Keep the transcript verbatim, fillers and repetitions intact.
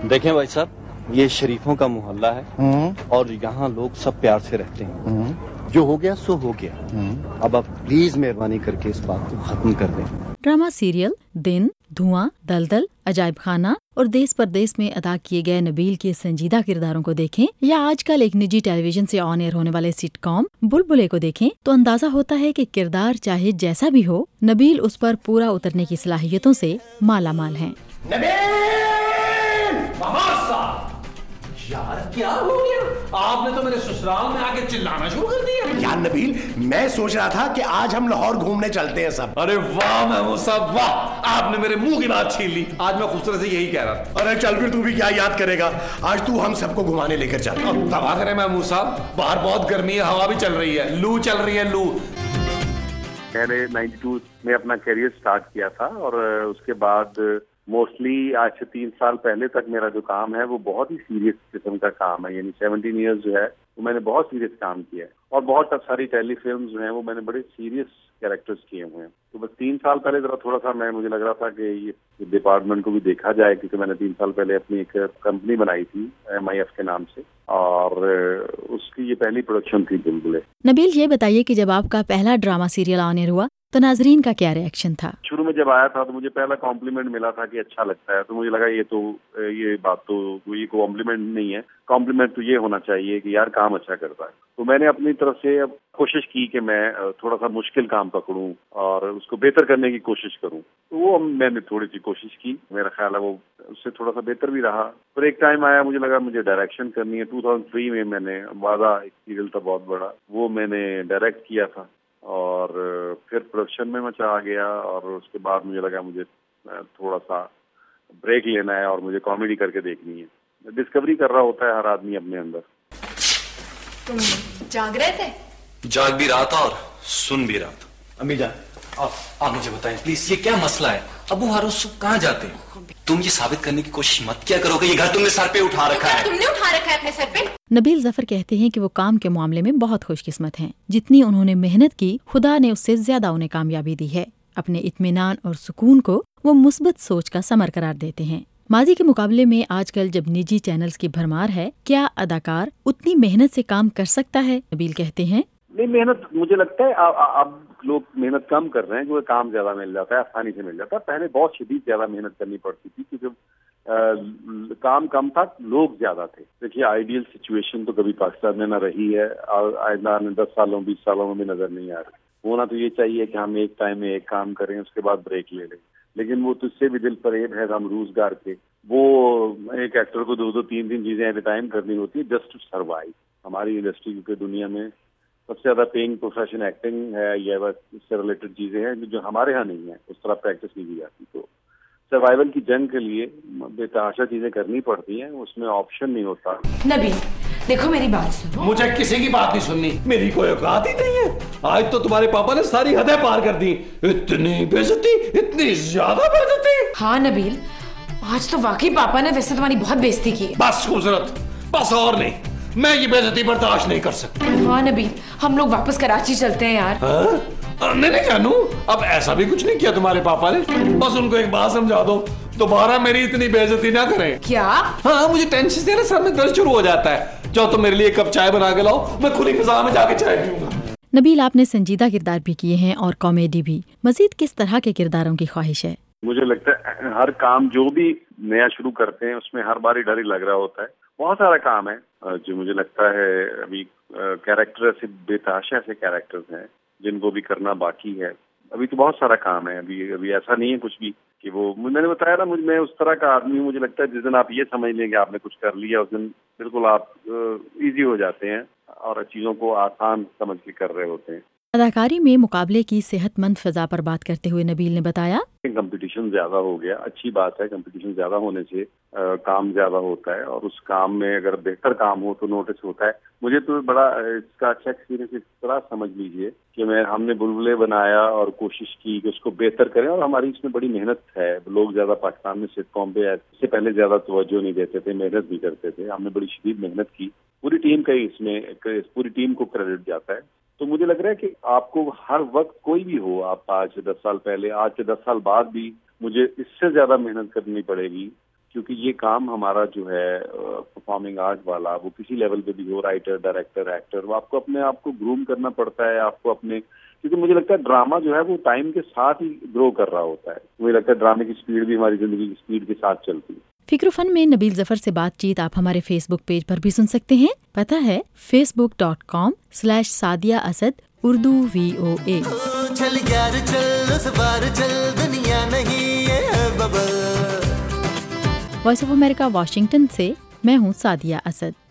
देखें भाई साहब, ये शरीफों का मोहल्ला है और यहाँ लोग सब प्यार से रहते हैं। जो हो गया सो हो गया। अब आप प्लीज मेहरबानी करके इस बात को खत्म कर दें। ड्रामा सीरियल दिन, धुआं, दलदल, अजायब खाना और देश परदेश में अदा किए गए नबील के संजीदा किरदारों को देखें या आजकल एक निजी टेलीविजन से ऑन एयर होने वाले सिटकॉम बुलबुले को देखें तो अंदाजा होता है कि किरदार चाहे जैसा भी हो, नबील उस पर पूरा उतरने की सलाहियतों से माला माल हैं। यार क्या हो गया? आपने तो मेरे ससुराल में आके चिल्लाना शुरू कर दिया। यार नबील, मैं सोच रहा था कि आज हम लाहौर घूमने चलते हैं सब। अरे वाह महमूद साहब वाह, आपने मेरे मुंह की बात छीन ली। आज मैं खूबसूरत से यही कह रहा था। अरे चल फिर, तू भी क्या याद करेगा। आज तू हम सबको घुमाने लेकर चल। अब तबाह करे महमूद साहब, बाहर बहुत गर्मी है, हवा भी चल रही है, लू चल रही है लू। मैंने बानवे में अपना करियर स्टार्ट किया था और उसके बाद मोस्टली आज से तीन साल पहले तक मेरा जो काम है वो बहुत ही सीरियस किस्म का काम है। यानी सत्रह इयर्स जो है वो मैंने बहुत सीरियस काम किया है और बहुत सारी टेली फिल्म जो हैं वो मैंने बड़े सीरियस कैरेक्टर्स किए हुए हैं। तो बस तीन साल पहले जरा थोड़ा सा मैं मुझे लग रहा था कि ये डिपार्टमेंट को भी देखा जाए, क्योंकि मैंने तीन साल पहले अपनी एक कंपनी बनाई थी एम आई एफ के नाम से और उसकी ये पहली प्रोडक्शन थी बुलबुले। नबील, ये बताइए कि जब आपका पहला ड्रामा सीरियल ऑन एयर हुआ तो नाजरीन का क्या रिएक्शन था? शुरू में जब आया था तो मुझे पहला कॉम्प्लीमेंट मिला था कि अच्छा लगता है, तो मुझे लगा ये तो ये बात तो ये कॉम्प्लीमेंट नहीं है, कॉम्प्लीमेंट तो ये होना चाहिए कि यार काम अच्छा करता है। तो मैंने अपनी तरफ से अब कोशिश की कि मैं थोड़ा सा मुश्किल काम पकड़ूं और उसको बेहतर करने की कोशिश करूं। तो वो मैंने थोड़ी सी कोशिश की, मेरा ख्याल है वो उससे थोड़ा सा बेहतर भी रहा। फिर एक टाइम आया, मुझे लगा मुझे डायरेक्शन करनी है। दो हज़ार तीन में मैंने वादा, एक सीरियल था बहुत बड़ा, वो मैंने डायरेक्ट किया था और फिर प्रोडक्शन में मैं चला गया और उसके बाद मुझे लगा मुझे थोड़ा सा ब्रेक लेना है और मुझे कॉमेडी करके देखनी है। डिस्कवरी कर रहा होता है हर आदमी अपने अंदर। तुम जाग रहे थे? जाग भी रहा था और सुन भी रहा था। अम्मी जान, आप आप मुझे बताएं प्लीज, ये क्या मसला है? अबू हारूस कहाँ जाते हैं? तुम ये साबित करने की कोशिश मत क्या करो कि ये घर तुमने सर पे उठा रखा है। तुमने उठा रखा है अपने सर पे? नबील जफर कहते हैं कि वो काम के मामले में बहुत खुशकिस्मत हैं। जितनी उन्होंने मेहनत की, खुदा ने उससे ज्यादा उन्हें कामयाबी दी है। अपने इत्मीनान और सुकून को वो मुस्बत सोच का समर करार देते हैं। माजी के मुकाबले में आजकल जब निजी चैनल्स की भरमार है, क्या अदाकार उतनी मेहनत से काम कर सकता है? नबील कहते हैं नहीं, मेहनत मुझे लगता है अब लोग मेहनत कम कर रहे हैं क्योंकि काम ज्यादा मिल जाता है, आसानी से मिल जाता है। पहले बहुत शदीद ज्यादा मेहनत करनी पड़ती थी क्योंकि काम कम था, लोग ज्यादा थे। देखिए, आइडियल सिचुएशन तो कभी पाकिस्तान में ना रही है, आइंदा दस सालों बीस सालों में भी नजर नहीं आ रही। होना तो ये चाहिए कि हम एक टाइम में एक काम करें, उसके बाद ब्रेक ले लें, लेकिन वो तुझसे भी दिल परेब है हम रोजगार के। वो एक एक्टर को दो दो तीन तीन चीजें एट ए टाइम करनी होती है जस्ट टू सर्वाइव। हमारी इंडस्ट्री की दुनिया में सबसे ज्यादा पेइंग प्रोफेशन एक्टिंग है या इससे रिलेटेड चीजें हैं जो हमारे यहाँ नहीं है, उस तरह प्रैक्टिस नहीं की जाती। तो सर्वाइवल की जंग के लिए बेतहाशा चीजें करनी पड़ती हैं, उसमें ऑप्शन नहीं होता। नबील देखो मेरी बात सुनो। मुझे किसी की बात नहीं सुननी, मेरी कोई औकात ही नहीं है। आज तो तुम्हारे पापा ने सारी हदें पार कर दी। इतनी बेइज्जती, इतनी ज्यादा बेइज्जती। हाँ नबील, आज तो वाकई पापा ने वैसे तुम्हारी बहुत बेइज्जती की। बस खूबसूरत, बस और नहीं, मैं ये बेइज्जती बर्दाश्त नहीं कर सकता। हाँ नबील, हम लोग वापस कराची चलते हैं यार। हाँ? नहीं नहीं जानू, अब ऐसा भी कुछ नहीं किया तुम्हारे पापा ने। बस उनको एक बात समझा दो, दोबारा मेरी इतनी बेइज्जती ना करें। क्या? हाँ, मुझे टेंशन से ना सर में दर्द शुरू हो जाता है। जाओ तो मेरे लिए एक कप चाय बना के लाओ, मैं खुली फिजा में जाके चाय पीऊंगा। नबील, आपने संजीदा किरदार भी किए हैं और कॉमेडी भी। मजीद किस तरह के किरदारों की ख्वाहिश है? मुझे लगता है हर काम जो भी नया शुरू करते हैं उसमें हर बार ही डर ही लग रहा होता है। बहुत सारा काम है जो मुझे लगता है अभी कैरेक्टर ऐसे बेतहाशा ऐसे कैरेक्टर्स हैं जिनको भी करना बाकी है। अभी तो बहुत सारा काम है, अभी अभी ऐसा नहीं है कुछ भी कि वो मैंने बताया ना, मुझे मैं उस तरह का आदमी हूँ। मुझे लगता है जिस दिन आप ये समझ लें कि आपने कुछ कर लिया, उस दिन बिल्कुल आप इजी हो जाते हैं और चीजों को आसान समझ के कर रहे होते हैं। अदाकारी में मुकाबले की सेहतमंद फिजा पर बात करते हुए नबील ने बताया, कंपटीशन ज्यादा हो गया, अच्छी बात है। कंपटीशन ज्यादा होने से आ, काम ज्यादा होता है और उस काम में अगर बेहतर काम हो तो नोटिस होता है। मुझे तो बड़ा इसका अच्छा एक्सपीरियंस इस तरह समझ लीजिए कि मैं हमने बुलबुले बनाया और कोशिश की कि उसको बेहतर करें और हमारी इसमें बड़ी मेहनत है। लोग ज्यादा पाकिस्तान में सिटकॉम पे इससे पहले ज्यादा तवज्जो नहीं देते थे, मेहनत भी करते थे। हमने बड़ी शदीद मेहनत की, पूरी टीम का ही इसमें पूरी टीम को क्रेडिट जाता है। तो मुझे लग रहा है कि आपको हर वक्त कोई भी हो, आप आज से दस साल पहले, आज से दस साल बाद भी मुझे इससे ज्यादा मेहनत करनी पड़ेगी क्योंकि ये काम हमारा जो है परफॉर्मिंग आर्ट वाला, वो किसी लेवल पे भी हो, राइटर, डायरेक्टर, एक्टर, वो आपको अपने आप को ग्रूम करना पड़ता है, आपको अपने, क्योंकि मुझे लगता है ड्रामा जो है वो टाइम के साथ ही ग्रो कर रहा होता है। मुझे लगता है ड्रामे की स्पीड भी हमारी जिंदगी की स्पीड के साथ चलती है। फिक्र-फन में नबील जफर से बातचीत आप हमारे फेसबुक पेज पर भी सुन सकते हैं। पता है Facebook dot com slash Sadia Asad Urdu V O A. चल यार चल उस बार चल दुनिया नहीं है बबल। वॉइस ऑफ अमेरिका वाशिंगटन से मैं हूँ सादिया असद।